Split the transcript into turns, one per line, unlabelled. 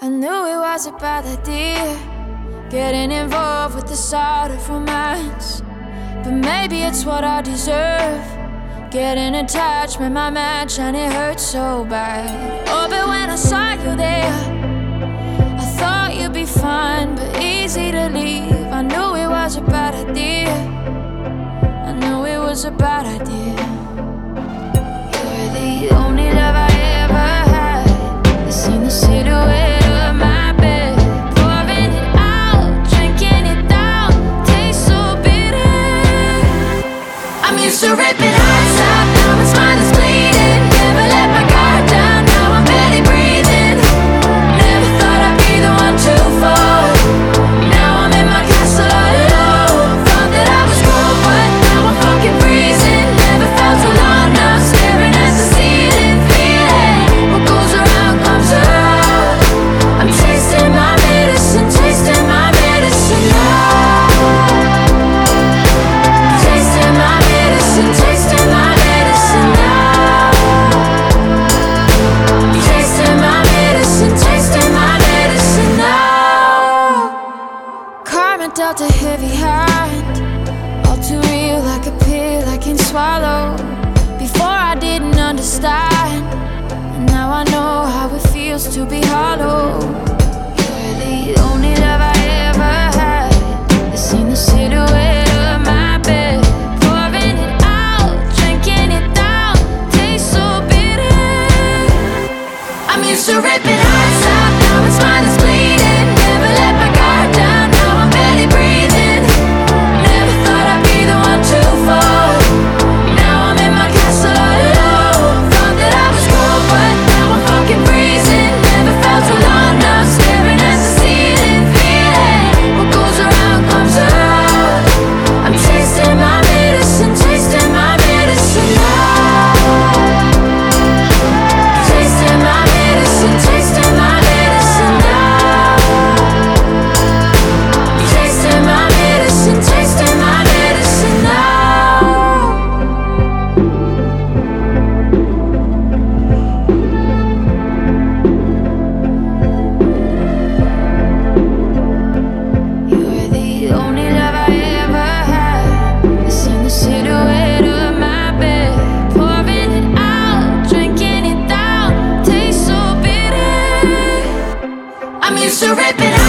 I knew it was a bad idea, getting involved with the sort of romance. But maybe it's what I deserve, getting attached with my match, and it hurts so bad. Oh, but when I saw you there, I thought you'd be fine, but easy to leave. I knew it was a bad idea, I knew it was a bad idea. You're the only love I ever had. I seen the silhouette of my bed, pouring it out, drinking it down, tastes so bitter. I'm used to ripping hearts out, now my spine is bleeding. Never let my guard down, now I'm barely breathing. Never thought I'd be the one to fall. Now I'm in my castle all alone. Thought that I was cold, but now I'm fucking freezing. Never felt so long, now I'm staring at the ceiling, feeling what goes around comes around. I'm tasting my medicine, tasting my medicine now. Tasting my medicine, tasting my medicine now. Tasting my medicine, tasting my medicine now. Karma dealt a heavy hand, all too real, like a pill I can swallow. Before I didn't understand, and now I know how it feels to be hollow. You're the only love I ever had. I seen the silhouette of my bed, pouring it out, drinking it down, tastes so bitter. I'm used to ripping hearts out, now my spine is bleeding. Never let my guard down, now I'm barely breathing. Never thought I'd be the one to fall. Now I'm in my castle all alone. Thought that I was cold, but now I'm fucking freezing. Never felt so long, now I'm staring at the ceiling, feeling what goes around comes around. I'm tasting my medicine, tasting my medicine now. Tasting my medicine, tasting my medicine now. Tasting my medicine, tasting my medicine now. You're the only love I ever had. I seen the silhouette of my bed, pouring it out, drinking it down, tastes so bitter. I'm used to ripping